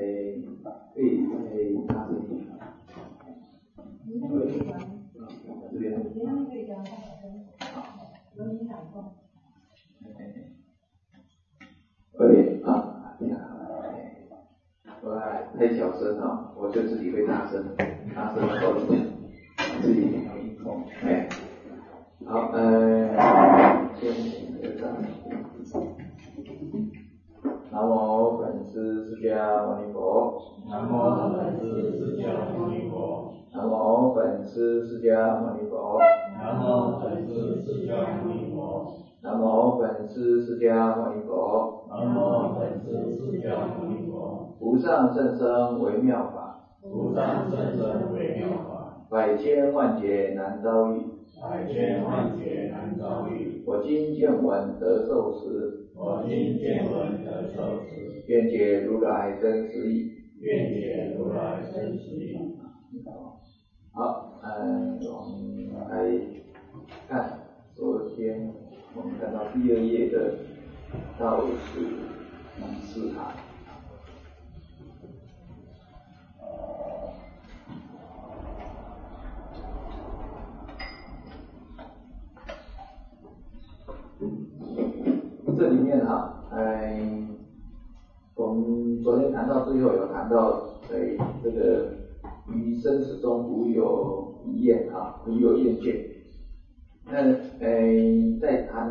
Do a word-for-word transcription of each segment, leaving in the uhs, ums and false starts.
诶，可以诶，大声一点。可以。这边。可以讲。有你讲过。可以啊，这样。我太小声了，我就自己会大声，大声说自己有音控。哎，好，呃，先请个掌。南无本师释迦牟尼佛。 南无本师释迦牟尼佛。 南无本师释迦牟尼佛。 南无本师释迦牟尼佛。 南无本师释迦牟尼佛。 南无本师释迦牟尼佛。 无上甚深微妙法。 无上甚深微妙法。 百千万劫难遭遇。 百千万劫难遭遇。 我今见闻得受持。 我今见闻得受持。 愿解如来真实义。 愿解如来真实义。 好，嗯，我们来看昨天我们看到第二页的道是第四行。这里面哈，嗯，我们昨天谈到最后有谈到，哎，这个于生死中无有一厌啊，无有厌倦。那哎，在谈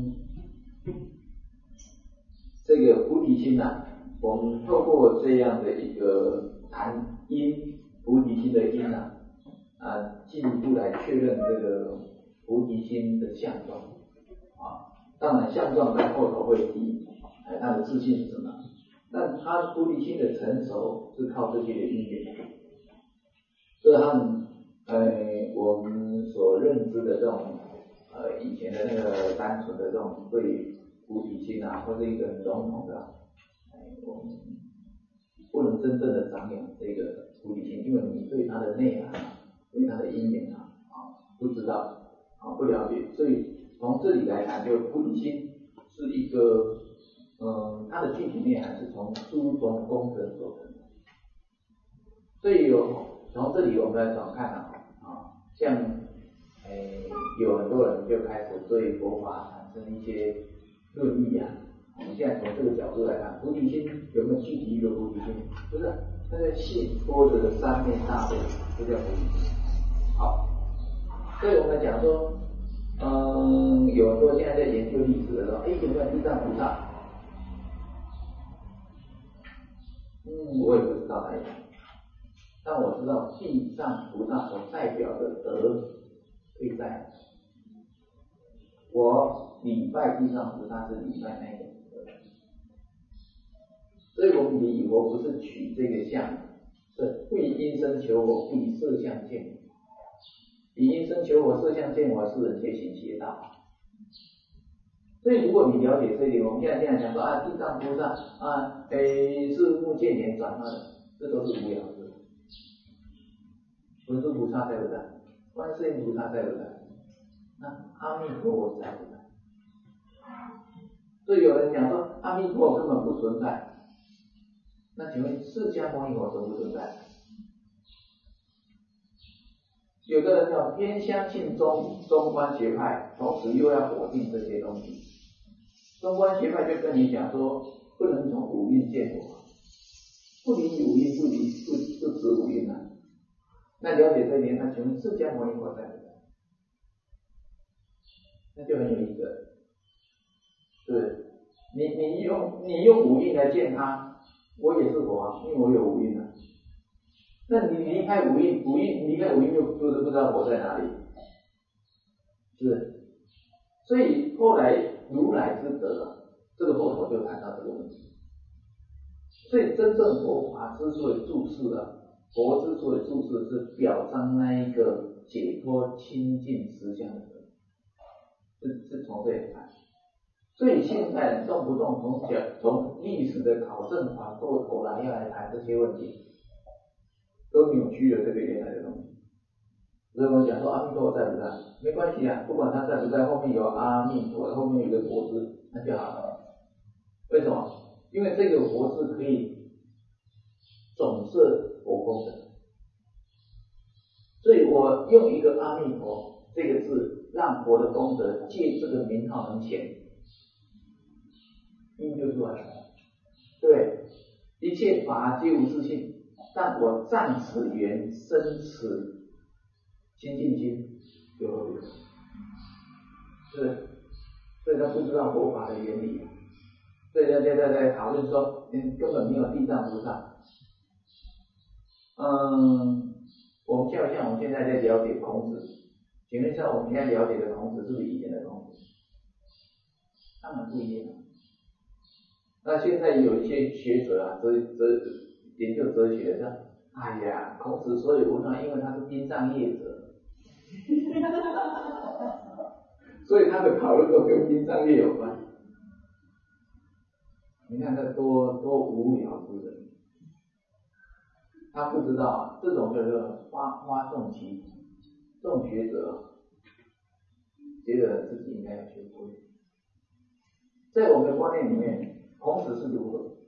这个菩提心啊，我们透过这样的一个谈因，菩提心的因啊，啊，进一步来确认这个菩提心的相状啊。当然，相状在后头会提，哎，他的自信是什么？但他菩提心的成熟是靠这些的因缘，这和呃我们所认知的这种呃以前的那个单纯的这种对菩提心啊，或者一个很笼统的，哎，我们不能真正的长养这个菩提心，因为你对它的内涵啊，对它的因缘啊，啊不知道啊不了解，所以从这里来看，就菩提心是一个。嗯，它的具体内涵是从诸种功德所成的，所以有从这里我们来怎么看呢？啊，像诶有很多人就开始对佛法产生一些论议啊。我们现在从这个角度来看，菩提心有没有具体一个菩提心？不是，那个信托着的三面大悲，这叫菩提心。好，所以我们讲说，嗯，有很多现在在研究历史的时候，哎，有没有地藏菩萨？嗯，我也不知道哪一种，但我知道地藏菩萨所代表的德可以在。我礼拜地藏菩萨是礼拜那个德，所以我们礼佛不是取这个相，是不以因身求我，不以色相见我。以因身求我，色相见我，是人皆行邪道。所以，如果你了解这一点，我们现在现在讲说啊，地藏菩萨啊，诶，是目犍连转化的，这都是无聊的。文殊菩萨在不在？观世音菩萨在不在？那阿弥陀佛在不在？所以有人讲说阿弥陀佛根本不存在，那请问释迦牟尼佛存不存在？有的人要偏相信中中观学派，同时又要否定这些东西。中观学派就跟你讲说，不能从五蕴见我，不离五蕴，不离不不执五蕴啊。那了解这一点，那请问释迦牟尼佛在不在？那就很有意思了，是不是？你你用你用五蕴来见他，我也是佛啊，因为我有五蕴啊。那你离开五蕴，五蕴离开五蕴就就是不知道佛在哪里，是不是？所以后来如来之德啊，这个后头就谈到这个问题。所以真正佛法之所以注释啊，佛之所以注释是表彰那一个解脱清净实相的德，是是从这里看。所以现在人动不动从讲从历史的考证反过头来要来谈这些问题，都扭曲了这个原来的东西。所以我讲说阿弥陀佛在不在？没关系啊，不管他在不在，后面有阿弥陀，后面有个佛字，那就好了。为什么？因为这个佛字可以我用一个阿弥陀这个字，让佛的功德借这个名号能显，因就出来了。对，一切法皆无自性，但我暂此缘生此清净心，有何不可？是，所以他不知道佛法的原理。所以大家在在讨论说，嗯，根本没有地藏菩萨。嗯，我们就好像我们现在在了解孔子，请问一下，我们现在了解的孔子是不是以前的孔子？当然不一样。那现在有一些学者啊，哲哲研究哲学的说，哎呀，孔子所有文章，因为他是殡葬业者，所以他的讨论都跟殡葬业有关。你看他多多无聊之人，他不知道啊，这种叫做花花众奇，这种学者觉得自己应该要学会。在我们的观念里面，孔子是如何？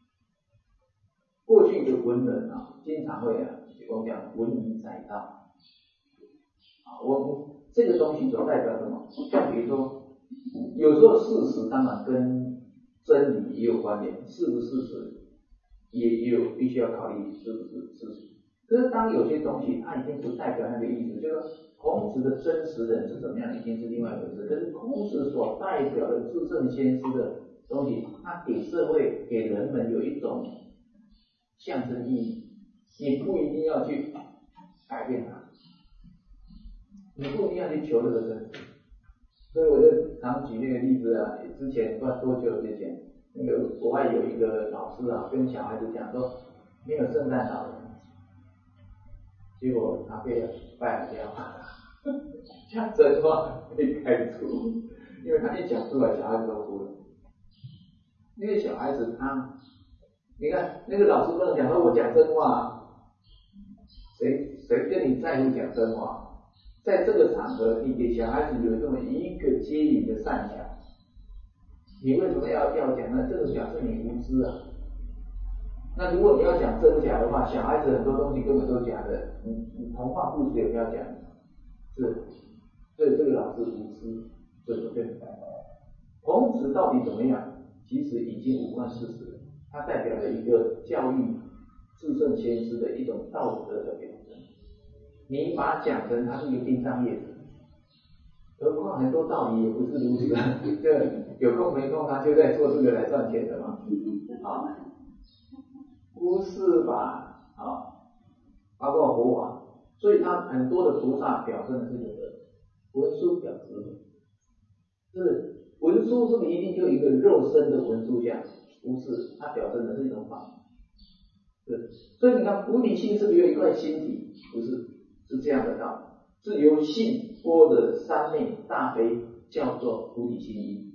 过去的文人啊，经常会啊，我们讲文以载道啊，我这个东西所代表什么？像比如说，有时候事实当然跟真理也有关联，是不是事实也也有必须要考虑是不是事实。可是当有些东西它已经不代表那个意思，就是孔子的真实人是怎么样，已经是另外一回事。可是孔子所代表的至圣先师的东西，它给社会给人们有一种象征意义，你不一定要去改变它，你不一定要去求这个真实。所以我就常举那个例子啊，之前不知道多久之前，那个国外有一个老师啊，跟小孩子讲说，没有圣诞老人，结果他被拜了掉，像真话被开除，因为他一讲出来，小孩子都哭了。那个小孩子他，你看那个老师不能讲说我讲真话，谁谁跟你在乎讲真话？在这个场合，你给小孩子有这么一个接引的善巧，你为什么要要讲呢？这个表示你无知啊。那如果你要讲真假的话，小孩子很多东西根本都假的，你你童话故事也不要讲，是，所以这个老师无知，对不对？孔子到底怎么样？其实已经无关事实了，它代表了一个教育至圣先师的一种道德的表征。你把它讲成他是一个殡葬业者，何况很多道理也不是如此，就有空没空他就在做这个来赚钱的嘛，啊，不是吧？啊，包括佛法，所以他很多的菩萨表征的是有的，文殊表智慧，是文殊是不是一定就一个肉身的文殊像？不是，它表征的是一种法。是，所以你看菩提心是不是有一块心体？不是。是这样的道理，是由性波的三昧大悲叫做菩提心因。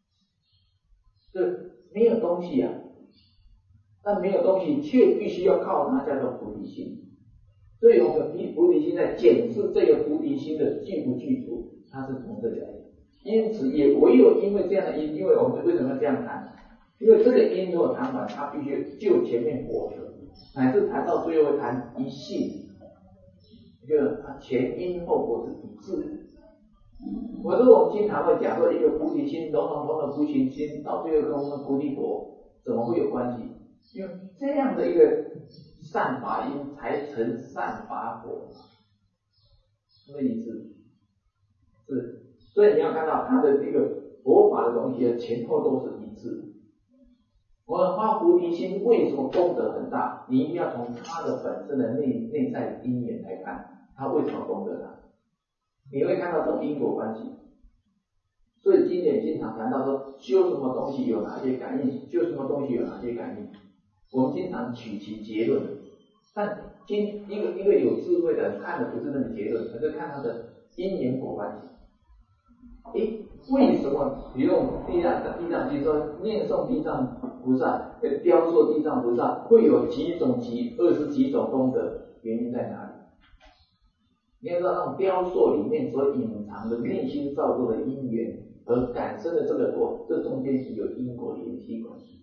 这没有东西啊，但没有东西却必须要靠它叫做菩提心。所以我们菩提心在检视这个菩提心的具不具足，它是从这里来的。因此也唯有因为这样的因，因为我们为什么要这样谈？因为这个因如果谈完，它必须就前面果壳，乃至谈到最后谈一性。就是它前因后果是一致的。我说我们经常会讲说一个菩提心，融融通的菩提心，到最后跟我们菩提果怎么会有关系？因为这样的一个善法因才成善法果，什么意思？是，所以你要看到它的这个佛法的东西的前后都是一致。我们发菩提心为什么功德很大？你一定要从它的本身的内内在因缘来看，它为什么功德大？你会看到这种因果关系。所以经典经常谈到说，修什么东西有哪些感应，修什么东西有哪些感应。我们经常取其结论，但经一个一个有智慧的人看的不是那个结论，而是看他的因缘果关系。诶，为什么你用地藏地藏经说念诵地藏菩萨、雕塑地藏菩萨会有几种几二十几种功德？原因在哪里？你要知道，那种雕塑里面所隐藏的内心造作的因缘而感生的这个果，这中间是有因果联系关系。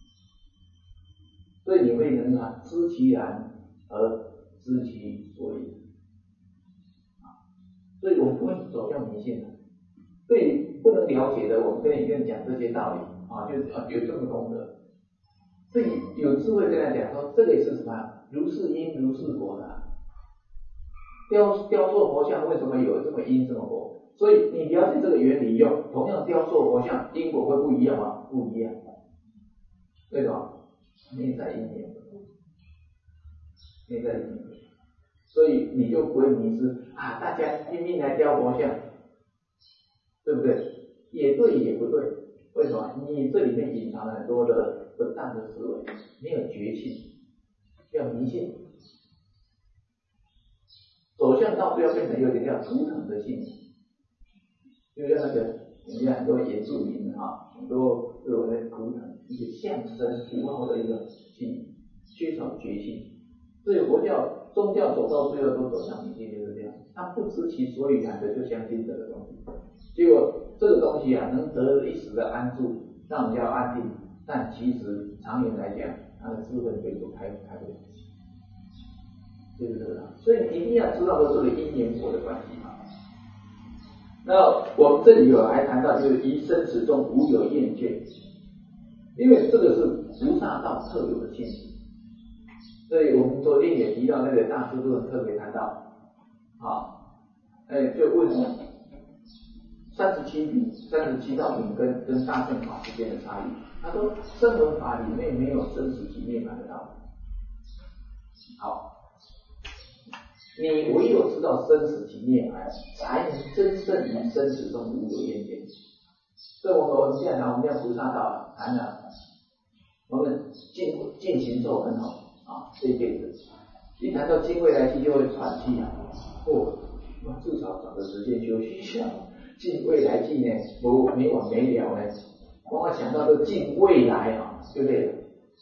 所以你会能啊知其然而知其所以。 所以我们不会走向迷信的。对不能了解的，我们跟你跟你讲这些道理啊，就是啊有这么功德。所以有智慧跟他讲说，这个也是什么？如是因如是果的、啊。雕雕塑佛像为什么有这么因这么果？所以你了解这个原理用，同样雕塑佛像因果会不一样吗？不一样。为什么？内在因缘，内在因缘。所以你就不会迷失啊！大家拼命来雕佛像，对不对？也对，也不对。为什么？你这里面隐藏了很多的不当的思维，没有觉性，叫迷信。走向道要变成有点叫图腾的信，就像那个人家很多原住民啊，很多都有那图腾一些象征符号的一个信，缺少觉性。所以佛教宗教走到最后都走向迷信，就是这样，他不知其所以然的就相信这个东西，结果这个东西啊能得一时的安住，让人家安定，但其实长远来讲，他的智慧可以都开开不了。对不对？所以你一定要知道说这个因缘果的关系嘛。那我们这里有还谈到就是一生死中无有厌倦，因为这个是菩萨道特有的性质。所以我们昨天也提到那个大师论特别谈到，啊，哎，就问三十七品、三十七道品跟跟大乘法之间的差异。他说声闻法里面没有生死及涅槃的道理。好。你唯有知道生死及涅槃，才能真正以生死中无有厌倦。所以我们我们现在谈我们讲菩萨道，谈了我们进进行咒很好啊，这一辈子一谈到进未来期就会喘气啊，哦，我至少找个时间休息一下。进未来期呢，我没完没了呢，光想到这进未来啊，就累了。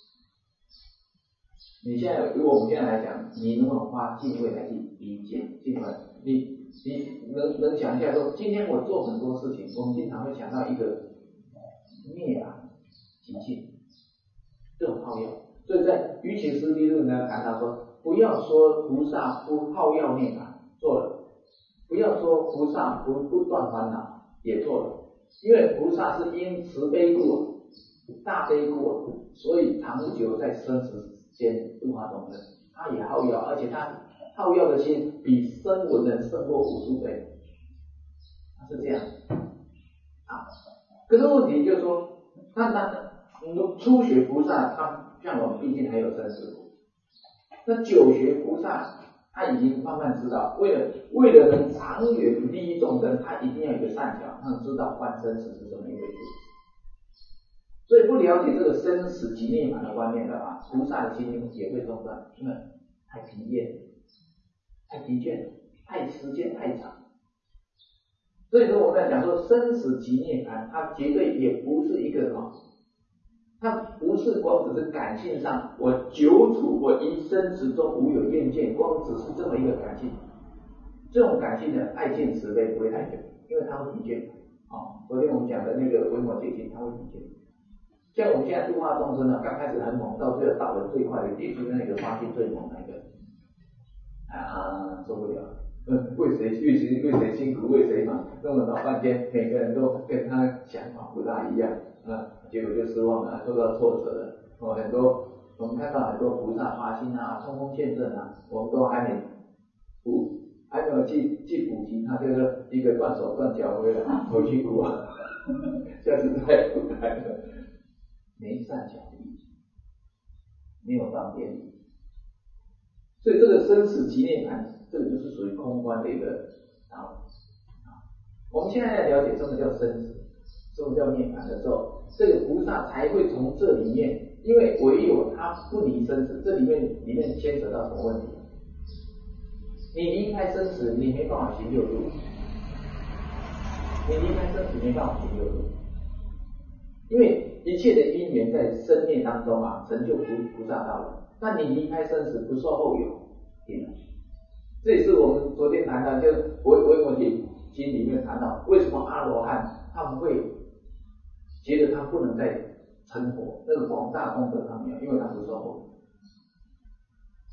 你现在，如果我们现在来讲，你能不能花进未来去理解进来？你你能能想一下说，今天我做很多事情，我们经常会想到一个灭啊、极尽这种好药。所以在瑜伽师地论呢谈到说，不要说菩萨不好药涅槃，错了；不要说菩萨不不断烦恼，也错了。因为菩萨是因慈悲故，大悲故，所以长久在生死先度化众生，他也好药，而且他好药的心比声闻人胜过无数倍，他是这样啊。可是问题就是说，那那初学菩萨，他像我们毕竟还有生死苦，那九学菩萨他已经慢慢知道，为了为了能长远利益众生，他一定要有一个善巧，让知道观生死是这么一回事。所以不了解这个生死及涅槃的观念的话，菩萨的心也会中断，因为太疲厌、太疲倦、太时间太长。所以说我们在讲说生死及涅槃，它绝对也不是一个什么，它不是光只是感性上我久处我一生之中无有厌倦，光只是这么一个感性。这种感性的爱见慈悲不会太久，因为它会疲倦。哦，昨天我们讲的那个维摩诘经，它会疲倦。像我们现在度化众生呢，刚开始很猛，到最后到了最快的结束那个发心最猛那个，啊，受不了，嗯，为谁为谁为谁辛苦为谁忙，弄了老半天，每个人都跟他想法不大一样，啊，结果就失望了，受到挫折了。哦，很多我们看到很多菩萨发心啊，冲锋陷阵啊，我们都还没补，还没有去去补习，他就是一个断手断脚回来，好辛苦啊，下次再不来了。没善巧力，没有方便力，所以这个生死及涅槃，这个就是属于空观的一个道理。我们现在来了解什么叫生死，什么叫涅槃的时候，这个菩萨才会从这里面，因为唯有他不离生死，这里面里面牵扯到什么问题？你离开生死，你没办法行六度，你离开生死没办法行六度，因为一切的因缘在生灭当中啊，成就菩菩萨道了。那你离开生死，不受后有，停了。这也是我们昨天谈到，就维维摩诘经里面谈到，为什么阿罗汉他们会觉得他不能再成佛，那个广大功德他没有，因为他不受后有。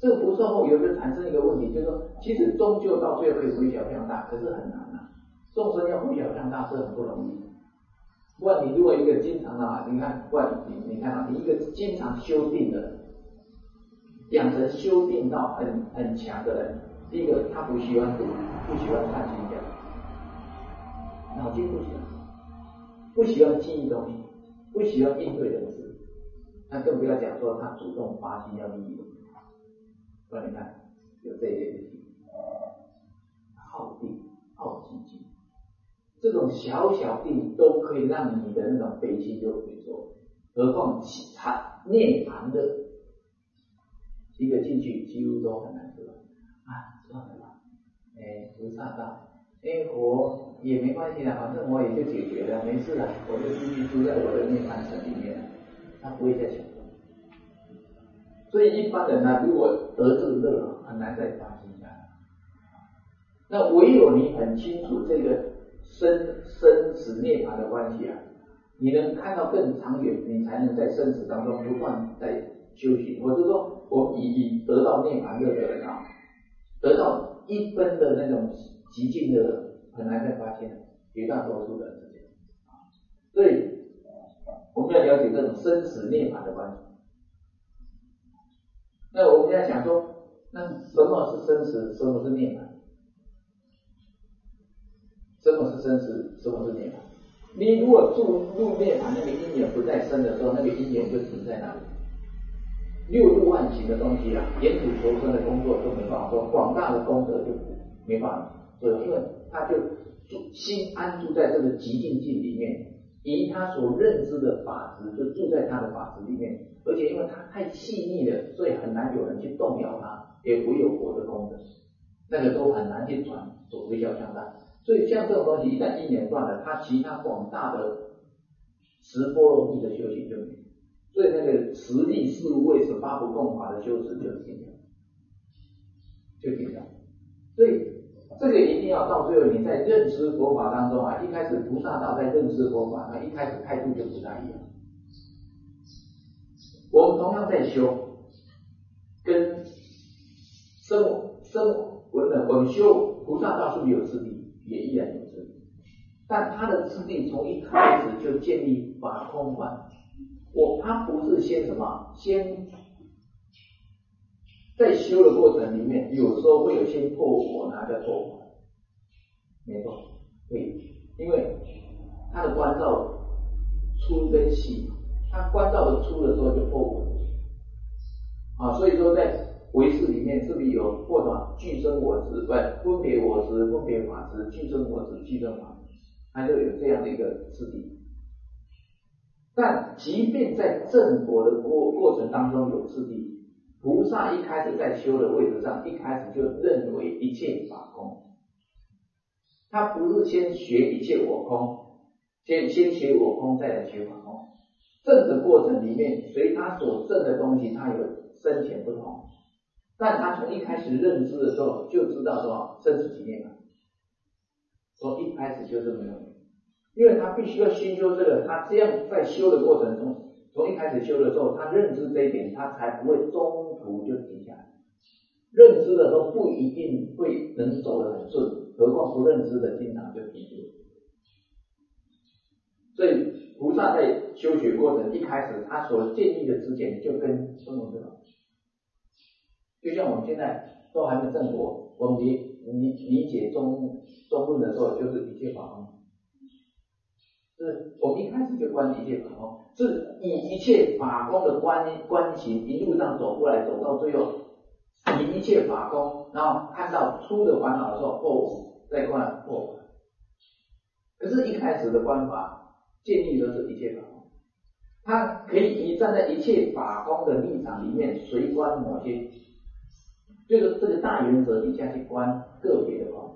这个不受后有就产生一个问题，就是说，其实终究到最后可以回小向大，可是很难啊。众生要回小向大是很不容易。不然你如果一个经常啊，你看，不然你你看啊，你一个经常修定的，养成修定到很很强的人，第一个他不喜欢读，不喜欢看经讲，脑筋不喜欢，不喜欢记忆东西，不喜欢应对人事，那更不要讲说他主动发心要利益人。不然你看有这一类的题，好定、好寂静，这种小小定都可以让你的那种悲心就回缩，何况其他涅槃的一个进去几乎都很难得啊，算了吧，哎，菩萨道，哎，我也没关系啦，反正我也就解决了，没事啦，我就继续住在我的涅槃城里面，他不会再想。所以一般人呢、啊，如果得这个乐，很难再发心下来。那唯有你很清楚这个生生死涅槃的关系啊，你能看到更长远，你才能在生死当中不断在修行。我就说，我们以以得到涅槃乐的人啊，得到一分的那种极静的人，很难再发现，绝大多数人是这样。所以我们要了解这种生死涅槃的关系。那我们要想说，那什么是生死，什么是涅槃？什么是生死，什么是涅槃？你如果注入涅槃，那个因缘不再生的时候，那个因缘就停在那里。六度万行的东西啊，沿途求生的工作就没办法做，广大的功德就没办法做，因为他就心安住在这个极静境里面，以他所认知的法执就住在他的法执里面，而且因为他太细腻了，所以很难有人去动摇他，也不有佛的功德，那个都很难去转走回小向大。所以像这种东西一旦因缘断了，他其他广大的十波罗蜜的修行就没有，所以那个十力四无畏十八不共法的修持就停了，就停了。所以这个一定要到最后你在认识佛法当中啊，一开始菩萨道在认识佛法，那一开始态度就不大一样。我们同样在修，跟生生文的我们修菩萨道是不是有次第？也依然有次第，但他的次第从一开始就建立法空观。我他不是先什么，先在修的过程里面，有时候会有先破我，哪个破我？没错，对，因为他的观照粗跟细，他观照的粗的时候就破我啊，所以说在唯识里面是不是有或者具生我执，不分别我执、分别法执、具生我执、具生法执，它就有这样的一个次第。但即便在正果的过过程当中有次第，菩萨一开始在修的位置上，一开始就认为一切法空，他不是先学一切我空，先先学我空再来学法空。证的过程里面，随他所证的东西，它有深浅不同。但他从一开始认知的时候就知道说生死极灭了，从一开始就是没有，因为他必须要先修这个，他这样在修的过程中，从一开始修的时候，他认知这一点，他才不会中途就停下来。认知的时候不一定会能走得很顺，何况不认知的经常就停住。所以菩萨在修学过程一开始，他所建立的知见就跟孙悟空就像我们现在都还没证果，我们理理理解中中论的时候，就是一切法空，是我们一开始就观一切法空，是以一切法空的观观行一路上走过来，走到最后，以一切法空，然后看到出的烦恼的时候破无，再观破无。可是，一开始的观法建立的是一切法空，他可以以站在一切法空的立场里面，随观某些。就是这个大原则底下去观个别的空，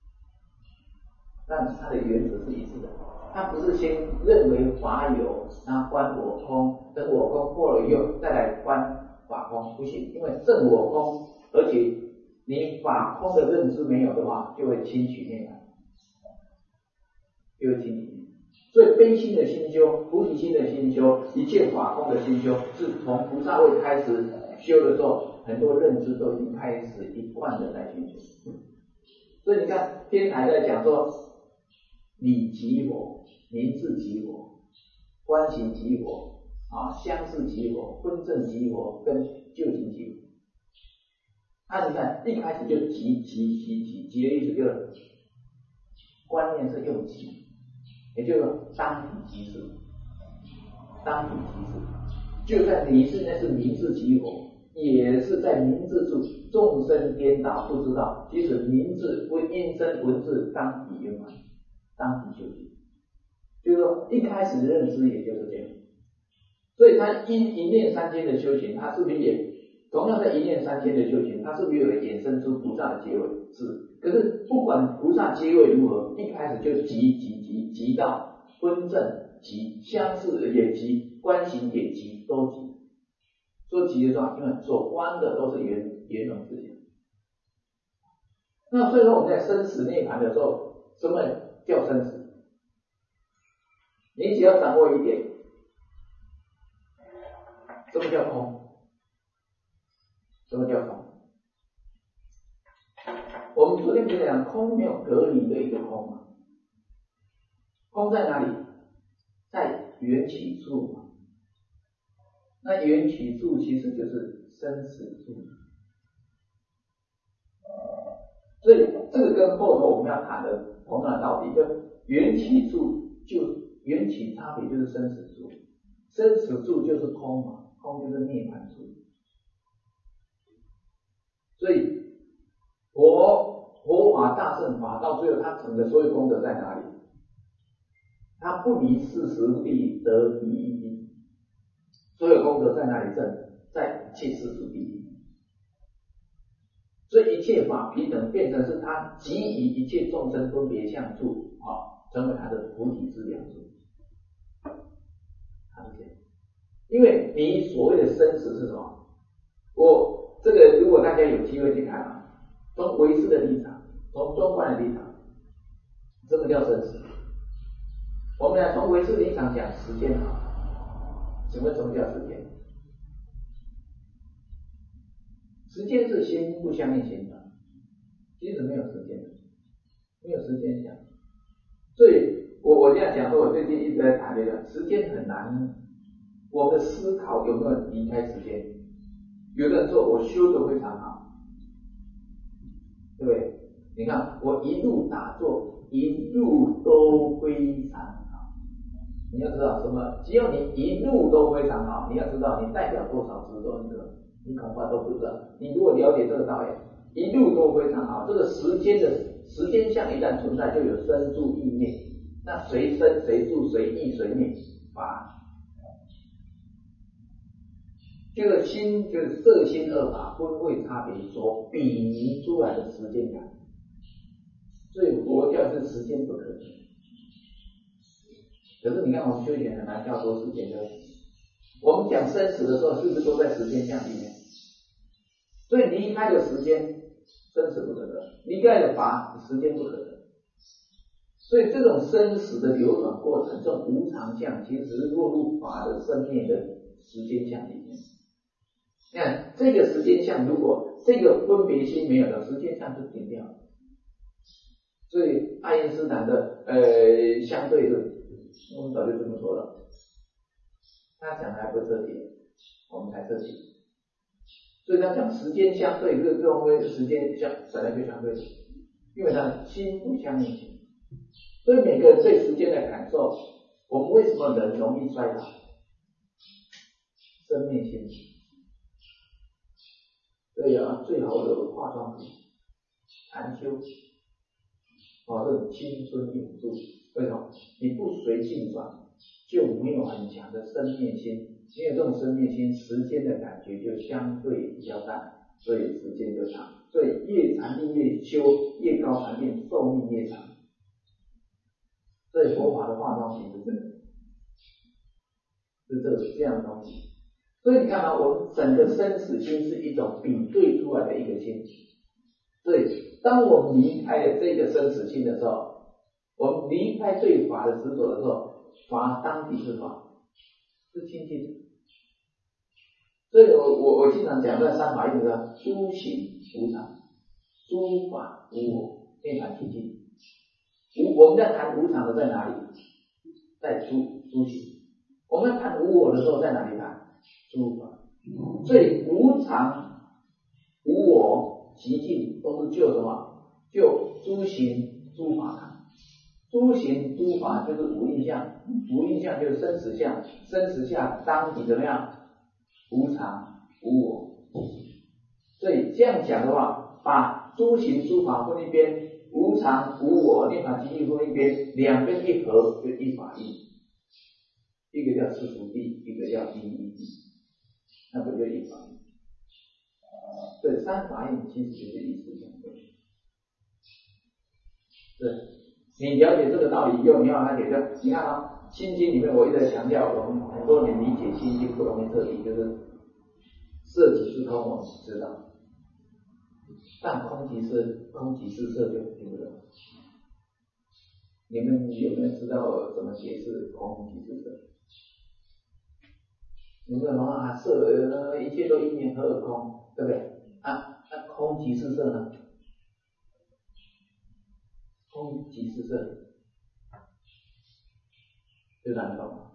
但它的原则是一致的。它不是先认为法有，然后观我空，等我空破了以后再来观法空，不行，因为证我空，而且你法空的认知没有的话，就会轻取涅槃，就会轻取涅槃。所以悲心的心修、菩提心的心修、一切法空的心修，是从菩萨位开始修的时候。 很多认知都已经开始一贯的在寻求。所以你看天台在讲说理即佛，名字即佛，观行即佛，啊，相似即佛，分证即佛，跟究竟即佛。那你看一开始就即即即即即的意思就是观念是用即，也就是说当体即是，当体即是，就算你现在是名字即佛，也是在名字处众生颠倒不知道，即使名字为因身文字当体圆满，当体究竟，就是说一开始的认知也就是这样。所以他一一念三千的修行，他是不是也同样在一念三千的修行，他是不是有衍生出菩萨的结尾？是。可是不管菩萨结尾如何，一开始就即即即即到分证即相似也即观行也即都即。说即的时候，因为所观的都是圆圆融自性。那所以说我们在生死涅槃的时候，什么叫生死？你只要掌握一点，什么叫空？什么叫空？我们昨天不是讲空没有隔离的一个空吗？空在哪里？在缘起处嘛。那缘起处其实就是生死处。所以这个跟后头我们要谈的同样的道理，就缘起处就缘起差别就是生死处，生死处就是空嘛，空就是涅槃处。所以佛佛法大乘法到最后，它成的所有功德在哪里？它不离事实地得第一义，所有功德在哪里证？在一切世俗第一。所以一切法平等变成是它给予一切众生分别相处，啊，成为它的菩提之良处。它是这样，因为你所谓的生死是什么？我这个如果大家有机会去看啊，从唯识的立场，从中观的立场，什么叫生死？我们来从唯识立场讲时间好，什么什么叫时间？时间是心不相应心的，其实没有时间，没有时间想。所以我我这样讲说，我最近一直在谈这个时间很难，我们的思考有没有离开时间？有的人说我修得非常好，对不对？你看我一路打坐，一路都非常好。你要知道什么？只要你一路都非常好，你要知道你代表多少执着，你知道？你恐怕都不知道。你如果了解这个道理，一路都非常好，这个时间的时间相一旦存在，就有生住意灭。那谁生谁住谁意谁灭法？这个心就是色心二法分位差别所比拟出来的时间感。所以佛教是时间不可得。可是你看我们修行很难跳脱时间的。我们讲生死的时候，是不是都在时间相里面？所以离开的时间，生死不可得；离开的法，时间不可得。所以这种生死的流转过程，这种无常相，其实是落入法的生灭的时间相里面。你看这个时间相，如果这个分别心没有了，时间相就停掉了。所以爱因斯坦的呃相对论，我们早就这么说了。他讲的还不彻底，我们才彻底。所以他讲时间相对，这这种东西时间相本来就相对的，因为他心不相应心。所以每个人对时间的感受，我们为什么人容易衰老？生灭心。所以啊，最好的化妆品，禅修，保证青春永驻。为什么？你不随性转，就没有很强的生灭心。没有这种生灭心，时间的感觉就相对比较淡，所以时间就长。所以越禅定越修，越高禅定寿命越长。所以佛法的化妆品是这个，是这个这样的东西。所以你看啊，我们整个生死心是一种比对出来的一个心。所以当我们离开了这个生死心的时候，我们离开对法的执着的时候，法当体是法，是清净的。 所以我我我经常讲在三法印的诸行无常，诸法无我，涅槃寂静。无我们在谈无常的在哪里？在诸诸行。我们谈无我的时候在哪里谈？诸法。所以无常、无我、寂静都是就什么？就诸行、诸法谈。诸行诸法就是无印象，无印象就是生死相，生死下当体怎么样？无常无我。所以这样讲的话，把诸行诸法分一边，无常无我涅槃寂静分一边，两边一合就一法印，一个叫世俗谛，一个叫因义谛，那不就一法印？所以三法印其实就是意思相对。对。你了解这个道理以后，你要了解这，你看啊，《心经》里面我一直在强调，我们很多人理解《心经》不容易彻底，就是色即是空，我们知道，但空即是空即是色就听不懂。你们有没有知道怎么解释空即是色？有没有说啊，色呃一切都因缘何而空，对不对？啊，那空即是色呢？空即是色，就难懂了。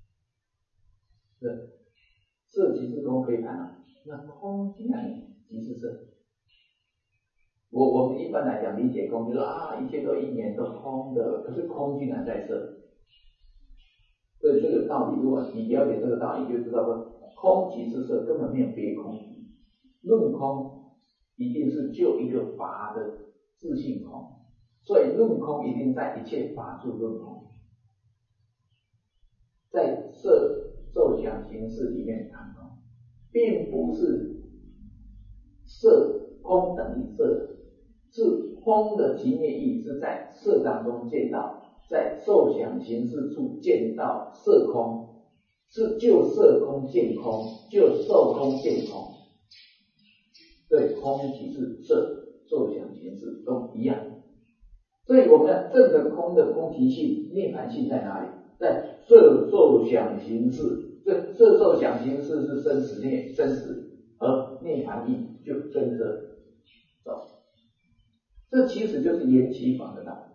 是，色即是空可以谈了，那空竟然即是色。我我们一般来讲理解空，就是啊，一切都因缘都空的，可是空竟然在色。所以这个道理，如果你了解这个道理，就知道说，空即是色，根本没有别空。论空一定是就一个法的自性空。所以论空一定在一切法处论空，在色受想行识里面谈空，并不是色空等于色，是空的极灭义是在色当中见到，在受想行识处见到色空，是就色空见空，就受空见空。对，空即是色，受想行识都一样。所以我们的正的空的空寂性、涅槃性在哪里？在色受想行识。这色受想行识是生死涅生死，而涅槃意就真色。这其实就是缘起法的道理，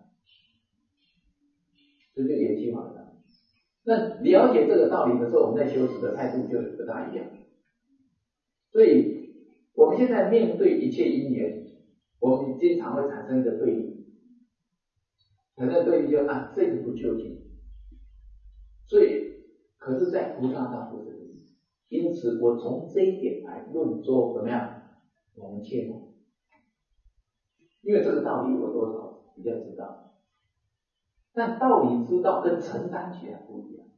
这就是缘起法的道理。那了解这个道理的时候，我们在修持的态度就不大一样。所以我们现在面对一切因缘，我们经常会产生一个对立。产生对立就啊，这个不究竟，所以可是，在菩萨道不是这样。因此，我从这一点来论说怎么样，我们切入，因为这个道理我多少比较知道，但道理知道跟承担起来不一样。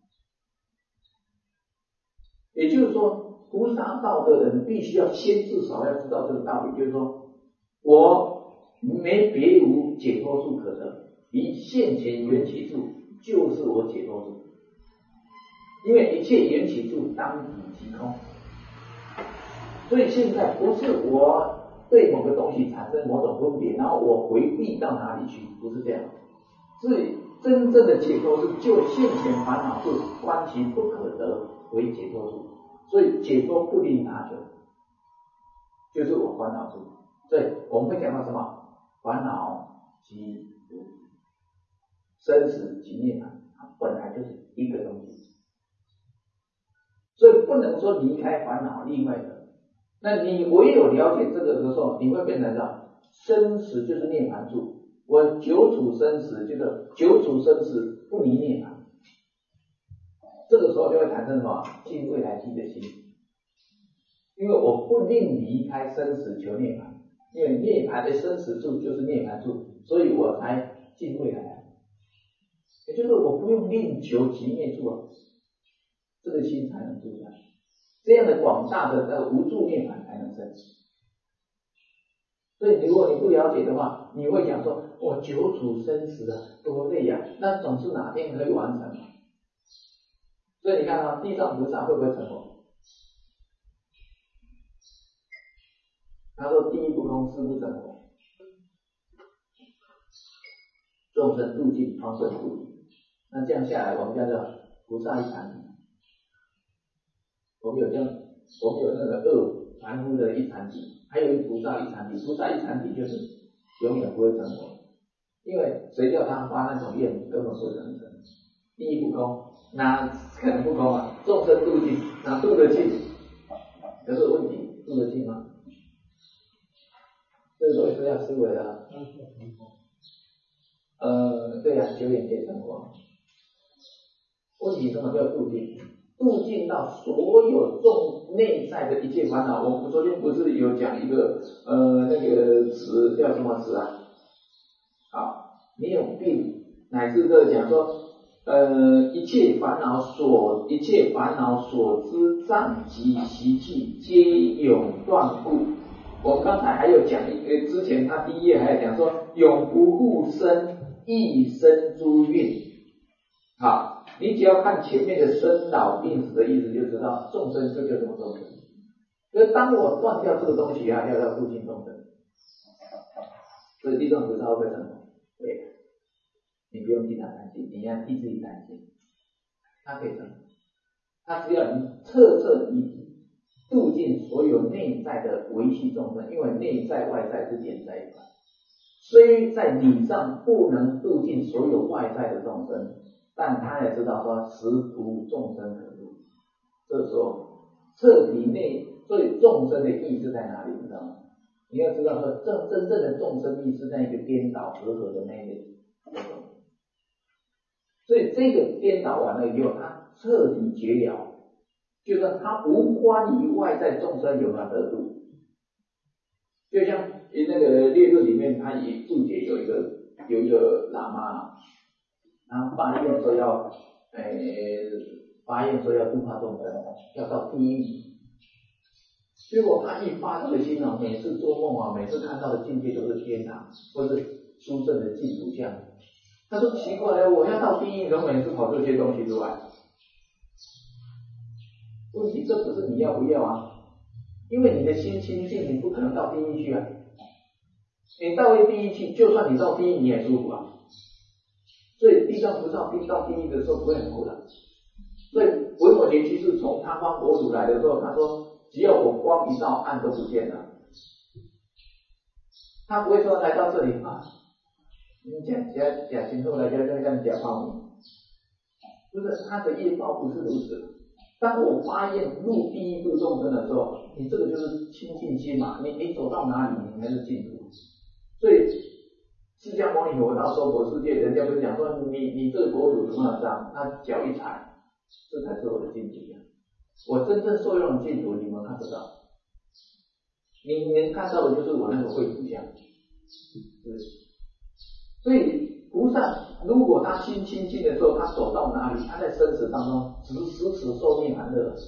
也就是说，菩萨道的人必须要先至少要知道这个道理，就是说，我没别无解脱处可得。以现前缘起处就是我解脱处，因为一切缘起处当体即空，所以现在不是我对某个东西产生某种分别，然后我回避到哪里去，不是这样，是真正的解脱是就现前烦恼处观其不可得为解脱处，所以解脱不离他者，就是我烦恼处。所以我们会讲到什么？烦恼即生死及涅槃，它本来就是一个东西，所以不能说离开烦恼另外的。那你唯有了解这个的时候，你会变成了生死就是涅槃处，我久处生死就是久处生死不离涅槃，这个时候就会产生什么尽未来际的心，因为我不令离开生死求涅槃，因为涅槃的生死处就是涅槃处，所以我才尽未来。也就是我不用另求极灭处啊，这个心才能住下，这样的广大的那个无助涅槃才能生。所以如果你不了解的话，你会想说我久处生死啊，多累啊，那总是哪天可以完成。所以你看啊，地藏菩萨会不会成佛？他说第一不空，事不成佛，众生度尽，方顺度尽。那这样下来，我们叫做菩萨一禅体。我们有这样我们有那个恶凡夫的一禅体，还有菩萨一禅体。菩萨一禅体就是永远不会成佛，因为谁叫他发那种愿根本不可能成，意义不空，哪可能不空啊？众生度尽，哪度得尽？可是问题，度得尽吗？这个都是要思维的。呃，对啊，九眼界成佛。问题什么叫度尽？度尽到所有众内在的一切烦恼。我们昨天不是有讲一个呃那个词叫什么词啊？好，没有病，乃至这讲说，呃，一切烦恼所一切烦恼所知障及习气，皆永断故。我刚才还有讲一个，之前他第一页还有讲说，永不复生，一生诸运。好，你只要看前面的生老病死的意思，就知道众生这叫什么众生。所以当我断掉这个东西啊，要要度尽众生。所以地藏菩萨会成功，对，你不用替他担心，你要替自己担心，他可以成功。他只要你彻彻底底度尽所有内在的维系众生，因为内在外在是连在一块，虽在理上不能度尽所有外在的众生，但他也知道说实无众生可度。这时候彻底内对众生的意识在哪里，你知道吗？你要知道说真真正的众生意识在一个颠倒合合的那个，所以这个颠倒完了以后，他彻底绝了，就是他无关于外在众生有没有得度。就像那个列论里面，他也注解有一个有一个喇嘛，他发愿说要，呃，发愿说要度化众生，要到地狱。结果他一发这个心啊，每次做梦啊，每次看到的境界都是天堂或是殊胜的净土相。他说奇怪了，我要到地狱，怎么每次跑这些东西出来？问题这不是你要不要啊？因为你的心清净，你不可能到地狱去啊。你到了地狱去，就算你到地狱，你也舒服啊。所以地藏菩萨到地狱的时候不会很苦的。所以维摩诘居士从他方国土来的时候，他说。只要我光一到，暗都不见了。他不会说来到这里啊，你讲讲讲清楚来讲讲讲讲话，不是他的业报不是如此。当我发现入地狱度众生的时候，你这个就是清净心嘛，你你走到哪里，你才是净土。所以释迦牟尼佛到娑婆世界，人家不是讲说你你这个国土怎么脏，他脚一踩，这才是我的净土呀。我真正受用的净土，你们看不到。你能看到的就是我那个秽土相，是。所以菩萨如果他心清净的时候，他走到哪里，他在生死当中只时时受灭寒热。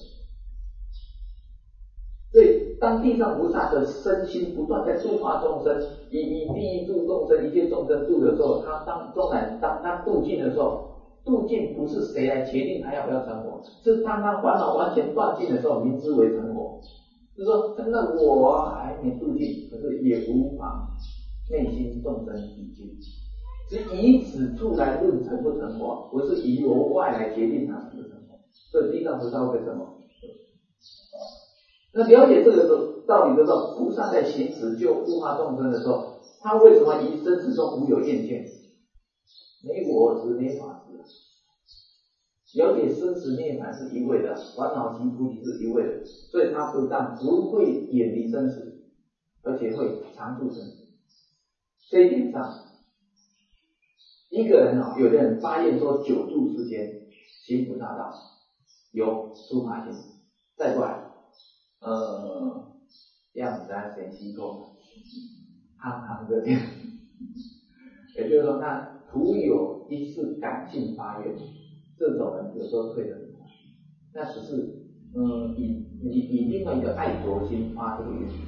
所以当地藏菩萨的身心不断在度化众生，以以地狱度众生，一切众生度的时候，他当当然当他度尽的时候。度尽不是谁来决定他要不要成佛，是当他烦恼完全断尽的时候，名之为成佛。就是说，真的我还没度尽，可是也无妨内心众生已尽，是以此处来论成不成佛，不是以由外来决定他是不是成佛。所以地藏菩萨会成佛。那了解这个道理的时候，菩萨在行持救度化众生的时候，他为什么以生死中无有厌见？没我执，没法执。了解生死涅槃是一味的，烦恼及菩提是一味的，所以他不但不会远离生死，而且会常住生死。这一点上，一个人啊，有的人发愿说久住世间，行菩萨道，有出发心，再过来，呃，样子啊，显虚空，憨憨的这样，也就是说，他徒有一次感性发愿。这种人有时候退得很快，那只是嗯以以以另外一个爱着心发这个愿。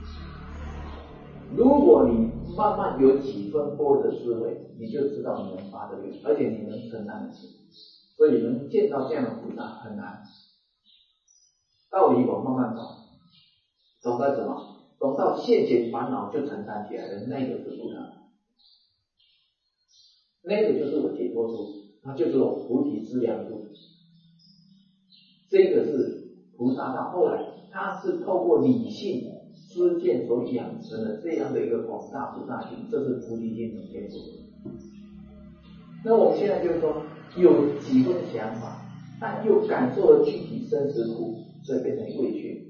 如果你慢慢有几分波的思维，你就知道你能发这个愿，而且你能承担得起。所以能见到这样的菩萨很难。道理我慢慢懂，懂到什么？懂到现前烦恼就承担起来的那个是菩萨，那个就是我解脱处。它就是我菩提资粮处，这个是菩萨到后来它是透过理性知见所养成的这样的一个广大菩萨心，这是菩提心的天赋。那我们现在就是说，有几分想法，但又感受了具体生死苦，所以变成畏惧，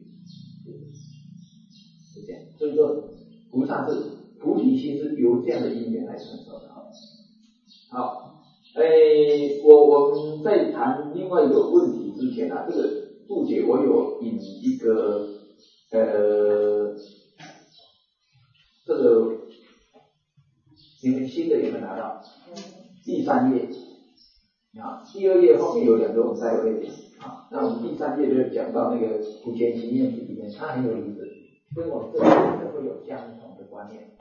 是这样。所以说，菩萨是菩提心是由这样的因缘来成熟的。好，诶，我我们在谈另外一个问题之前啊，这个注解我有引一个呃，这个你们新的有没有拿到？第三页啊，第二页后面有两个我们待会讲啊。那我们第三页就讲到那个普贤行愿品里面，它很有意思，跟我这里的会有相同的观念。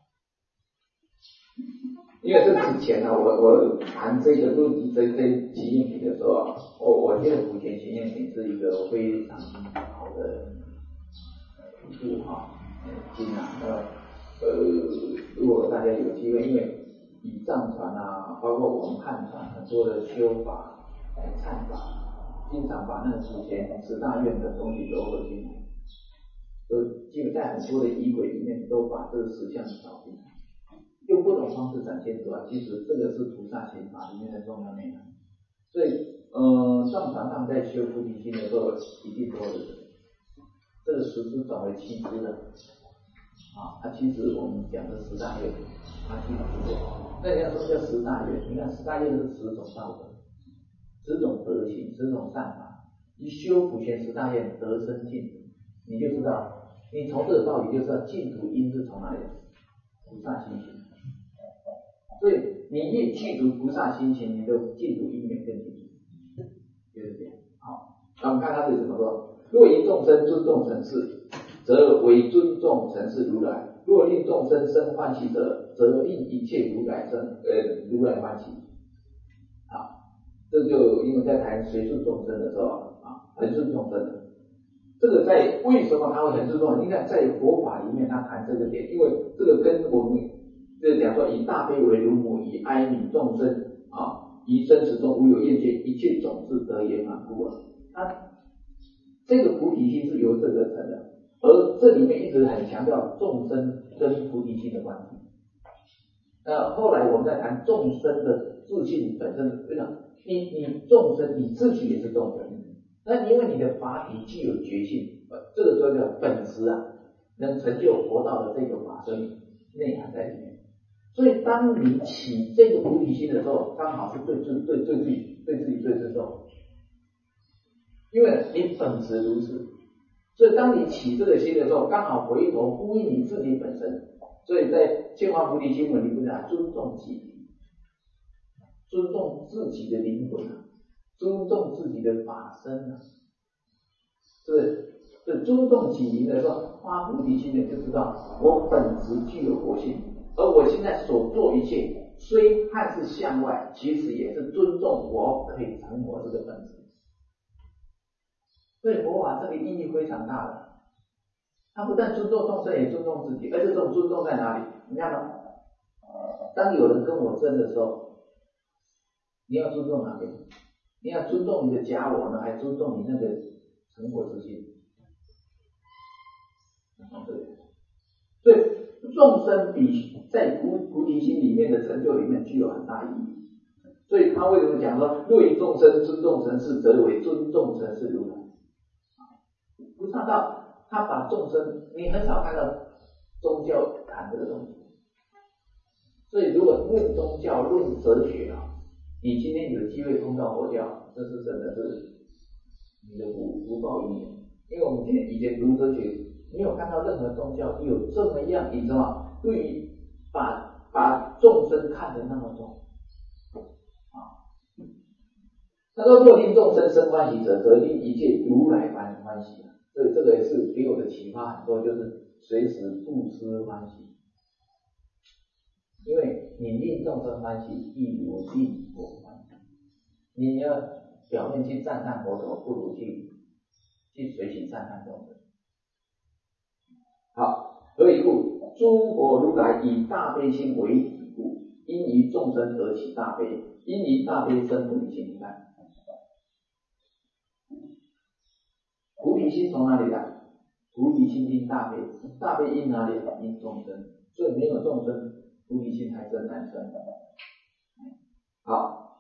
因为这之前呢、啊，我我谈这个论这这行愿品的时候啊，我我觉得普贤行愿品是一个非常好的一部哈经啊。呃呃，如果大家有机会，因为以藏传啊，包括我们汉传很多的修法、忏法，经常把那个普贤十大愿的东西都合进来，都基本在很多的仪轨里面都把这个实相导进来，用不同方式展现出来。其实这个是菩萨行法里面的重要内容。所以，呃，藏传他们在修菩提心的时候，一定说的这个十支转为七支的。啊，它其实我们讲的十大愿，它其实是这样。那人家说叫十大愿，你看十大愿是十种道德、十种德行、十种善法。你修普贤十大愿得生净土，你就知道，你从这个道理就知道净土因是从哪里来，菩萨心行。所以你越具足菩萨心行，你的净土因缘更清楚，就是这样。好，那我们看他这里怎么说：若以众生尊重尘世，则为尊重尘世如来；若令众生生欢喜者，则令一切如来生呃如来欢喜。好，这就因为在谈随顺众生的时候啊，恒顺众生的，这个在为什么他会恒顺众生？你看在佛法里面他谈这个点，因为这个跟我们这讲说以大悲为乳母，以哀悯众生啊，以生死中无有厌见，一切种子得圆满故啊。他这个菩提心是由这个成的。而这里面一直很强调众生跟菩提心的关系。那后来我们在谈众生的自信本身，对吧？你你众生你自己也是众生，那因为你的法体具有觉性，这个所谓的本质啊，能成就佛道的这个法身内涵在里面。所以当你起这个菩提心的时候，刚好是对自对对自己对自己最尊重，因为你本质如是。所以当你起这个心的时候，刚好回头呼应你自己本身。所以在《净化菩提心文》里面讲，尊重己灵，尊重自己的灵魂，尊重自己的法身啊，是不是？所以尊重己灵的时候，发菩提心的就知道我本质具有佛性，而我现在所做一切，虽看似向外，其实也是尊重我可以成佛这个本质。所以佛法这个意义非常大的，他不但尊重众生，也尊重自己，而且这种尊重在哪里？你看到，当有人跟我争的时候，你要尊重哪边？你要尊重你的假我呢，还尊重你那个成佛之心？所以众生比在菩菩提心里面的成就里面具有很大意义。所以他为什么讲说，若以众生尊重尘世，则为尊重尘世如来？菩萨道他把众生，你很少看到宗教谈这个东西。所以如果论宗教、论哲学啊，你今天有机会碰到佛教，这是真的是你的福福报因缘。因为我们今天以前读哲学，没有看到任何宗教有这么样，你知道吗？对于把把众生看得那么重啊。他说：若令众生生欢喜者，则令一切如来欢欢喜。所以这个也是给我的启发很多，就是随时布施欢喜。因为你令众生欢喜，亦如令佛欢喜。你要表面去赞叹佛陀，不如去去随喜赞叹众生。好，何以故？诸佛如来以大悲心为体故，因于众生而起大悲，因于大悲生菩提心。你看，菩提提心从哪里来？菩提心因大悲，大悲因哪里来？因众生，所以没有众生，菩提心还真难生。好。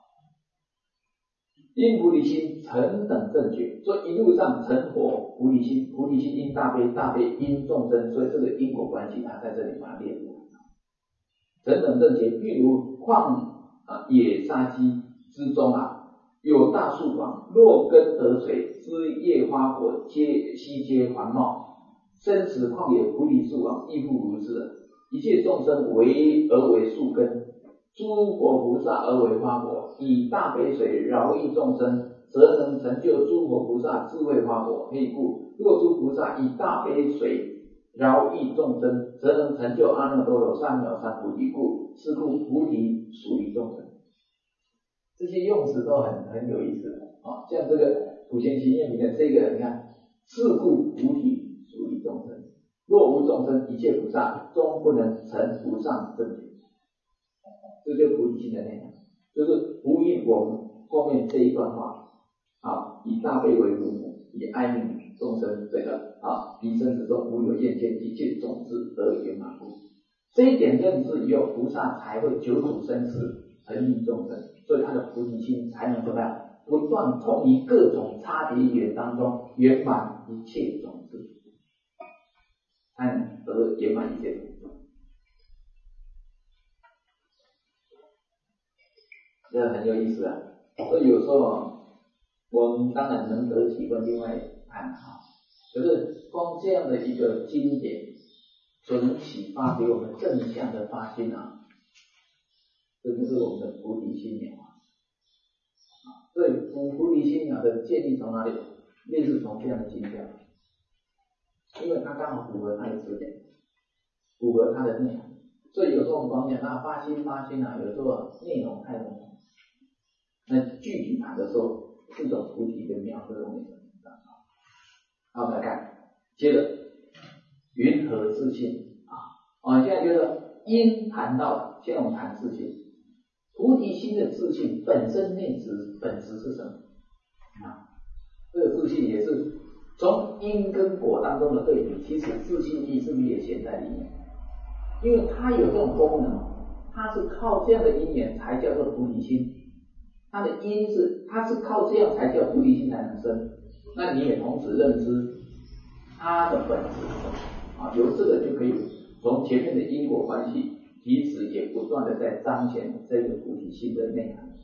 因菩提心成等正觉，所以一路上成佛菩提心，菩提心因大悲，大悲因众生，所以这个因果关系，它在这里把它列入成等正觉。譬如旷啊野沙溪之中啊，有大树房，若根得水，枝叶花果皆悉皆繁茂，生此旷野菩提树啊，亦复如是。一切众生为而为树根。诸佛菩萨而为花果，以大悲水饶益众生，则能成就诸佛菩萨智慧花果。何以故？若诸菩萨以大悲水饶益众生，则能成就阿耨多罗三藐三菩提故。是故菩提属于众生。这些用词都很很有意思的啊，像这个普贤行愿里面这个，你看，是故菩提属于众生。若无众生，一切菩萨终不能成无上正觉。这就是菩提心的内容，就是呼应我们后面这一段话啊，以大悲为父母，以爱悯众生，这个啊，彼生死中无有厌见，一切种子得圆满故。这一点认知以后，菩萨才会久处生死，恒益众生，所以他的菩提心才能怎么样？不断通于各种差别缘当中，圆满一切种子，才能得圆满一切种子。这很有意思啊！所以有时候我们当然能得体会另外看哈，可是光这样的一个经典，所能启发给我们正向的发心啊，这就是我们的菩提心鸟啊！所以菩菩提心鸟的建立从哪里？类似从这样的经教，因为它刚好符合它的词典，符合它的内涵。所以有时候我们光讲它发心发心啊，有时候内容太笼统。那具体谈的时候，这种菩提的描述容易很大。好，我们来看，接着云何自信啊？我们现在就是因谈到了，现在我们谈自信。菩提心的自信本身内质本质是什么？啊，这个自信也是从因跟果当中的对比，其实自信意是不是也显在里面？因为它有这种功能，它是靠这样的因缘才叫做菩提心。它的因是，它是靠这样才叫菩提心才能生。那你也同时认知它的本质是什么啊？由这个就可以从前面的因果关系，彼此也不断的在彰显这个菩提心的内涵。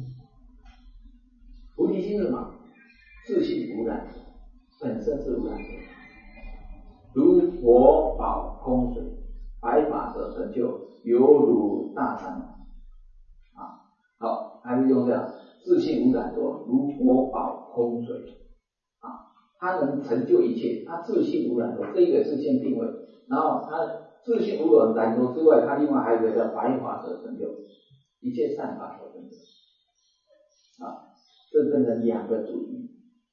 菩提心是什么？自性无染，本身是无染的，如佛宝空水，白法者成就，犹如大山啊。好，还是用这样自性无染说，如佛宝空水啊，它能成就一切，它自性无染说，这一个是先定位，然后它自性无染说之外，它另外还有一个叫白法者成就，一切善法所成就啊，这变成两个主题。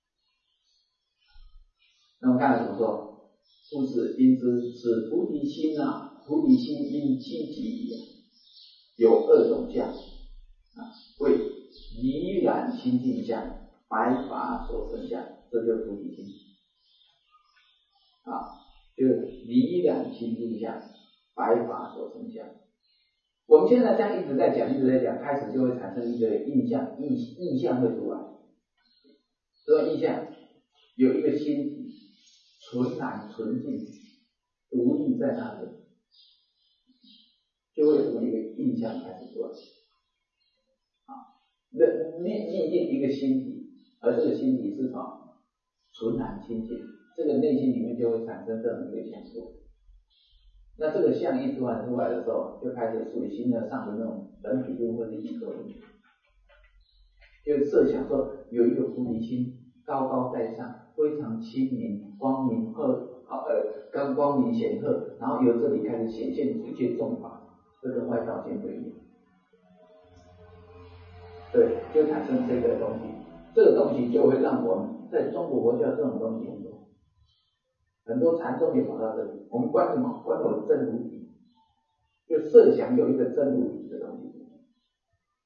那我们看怎么说？故此因之，此菩提心啊，菩提心因积极有二种相啊，为怡然清净相，白法所生相，这就是菩提心啊，就是怡然清净相，白法所生相。我们现在这样一直在讲，一直在讲，开始就会产生一个印象，意意象会出来。这种意象有一个心体，纯然纯净，独立在那里，就会有这么一个印象开始出来。啊，认念念定一个心体，而这个心体是什么？纯然清净，这个内心里面就会产生这样一个想法。那这个相一出来出来的时候，就开始属于形而上的那种人体论或者艺术论，就设想说有一个菩提心高高在上，非常清明、光明赫呃，刚光明显赫，然后由这里开始显现出一切众法，这跟外道见不一样。对，就产生这个东西，这个东西就会让我们在中国佛教这种东西很多。很多禅宗也跑到这里，我们观什么？观我的真如体，就设想有一个真如体的东西。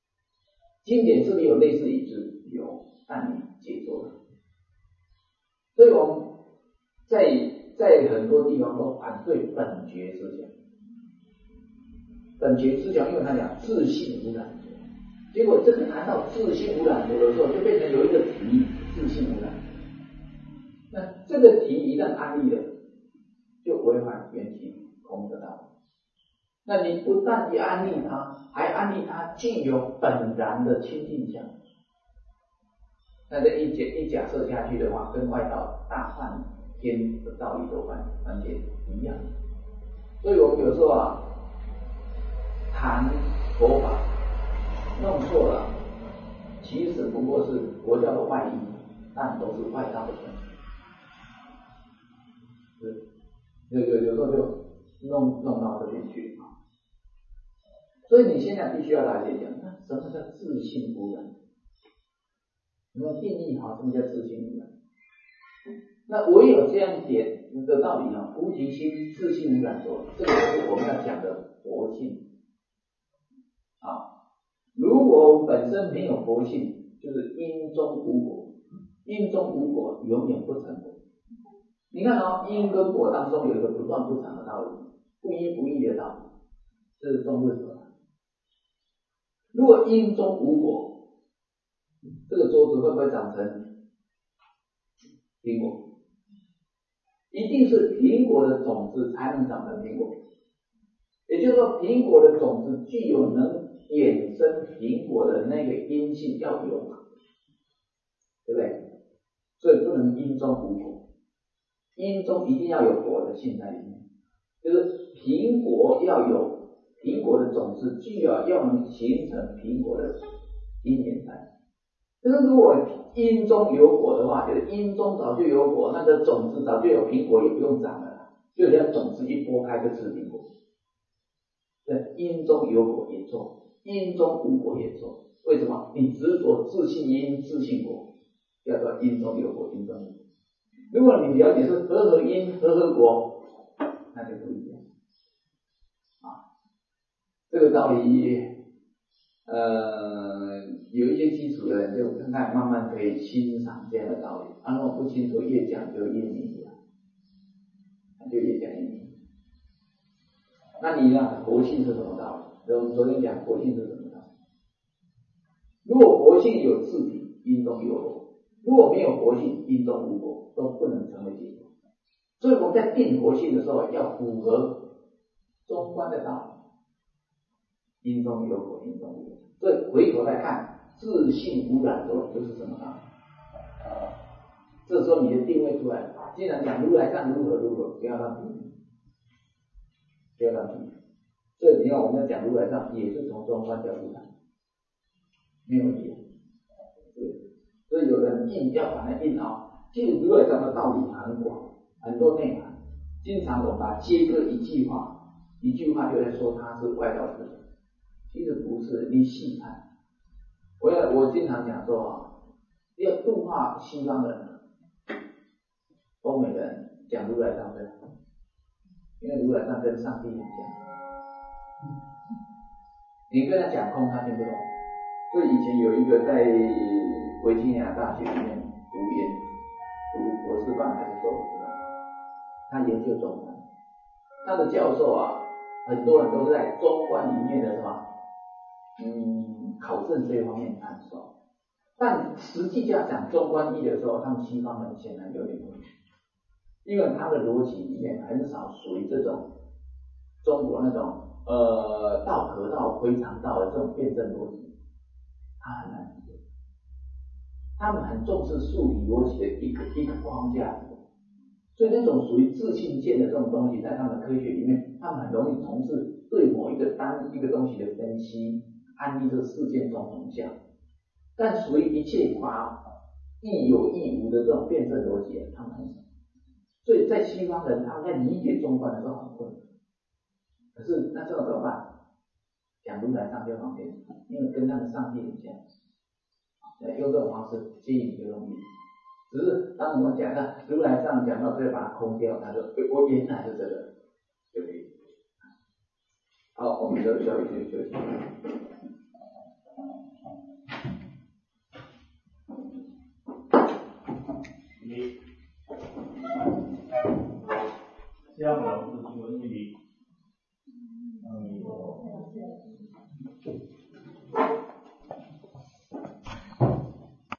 经典是不是有类似一致？有，但你解错了。 所以我们在在很多地方都反对本觉思想。本觉思想，因为他讲自性无染浊，结果这个谈到自性无染浊的时候，就变成有一个题，自性无染。那这个题一旦安立了，就违反缘起空的道理。那你不但一安立它，还安立它具有本然的清净相。那这一假一假设下去的话，跟外道大梵天的道理都完完全一样。所以我们有时候啊，谈佛法弄错了，其实不过是佛教的外衣，但都是外道的东西。是，有有有时候就弄弄到这边去啊。所以你现在必须要了解讲，那什么叫自性无染？有没有定义好什么叫自性无染？那唯有这样点的道理呢，无极心自性无染浊，这个就是我们要讲的佛性啊。如果我们本身没有佛性，就是因中无果，因中无果永远不成果。你看哦，因跟果当中有一个不断不长的道理，不依不异的道理，这是中论所。如果因中无果，这个桌子会不会长成苹果？一定是苹果的种子才能长成苹果，也就是说，苹果的种子具有能衍生苹果的那个因性要有，对不对？所以不能因中无果，因中一定要有果的性在里面，就是苹果要有苹果的种子，具有要能形成苹果的因缘在。就是如果因中有果的话，就是因中早就有果，那个种子早就有苹果，也不用长了，就像种子一剥开就吃苹果。对，因中有果也错，因中无果也错。为什么？你执着自性因自性果，叫做因中有果，因中无果。如果你了解是合合因合合果，那就不一样啊。这个道理，呃，有一些基础的人就看看，慢慢可以欣赏这样的道理。啊，如果不清楚，越讲就越迷了，就越讲越迷。那你呢？佛性是什么道理？我们昨天讲佛性是什么道理？如果佛性有自体，因中有果；如果没有佛性，因中无果，都不能成为结果。所以我们在定佛性的时候，要符合中观的道理，因中有果，因中无果。所以回头来看，自性无染浊就是什么道理？这时候你的定位出来了。既然讲如来藏如何如何，不要让定义，不要让定义。所以你看我们要讲如来藏，也是从中观角度看，没有问题。对，所以有人硬要把它硬凹，其实如来藏的道理很广，很多内涵。经常我们把切割一句话，一句话就在说它是外道思想，其实不是。你细看，我要我经常讲说啊，要度化西方人、欧美人，讲如来藏最好，因为如来藏跟上帝很像。你跟他讲空，他听不懂。所以以前有一个在维吉尼亚大学里面读研读博士班还是硕士班，他研究中观，他的教授啊，很多人都是在中观里面的什么，嗯，考证这一方面看重。但实际要讲中观义的时候，他们西方人显然有点问题，因为他的逻辑里面很少属于这种中国那种呃道可道非常道的这种辩证逻辑，他很难理解。他们很重视数理逻辑的一个一个框架，所以那种属于自性见的这种东西，在他们的科学里面，他们很容易从事对某一个单一个东西的分析，安立这事件种种相。但属于一切法亦有亦无的这种辩证逻辑，他们很少。所以在西方人他们在理解中观的时候很困难。可是那这种怎么办？讲如来藏就方便，因为跟他们上帝很像，用这种方式接引就容易。只是当我们讲到如来藏讲到最后把它空掉，他说我原来是这个就可以。好，我们就稍微休息。一这样表示经文一理。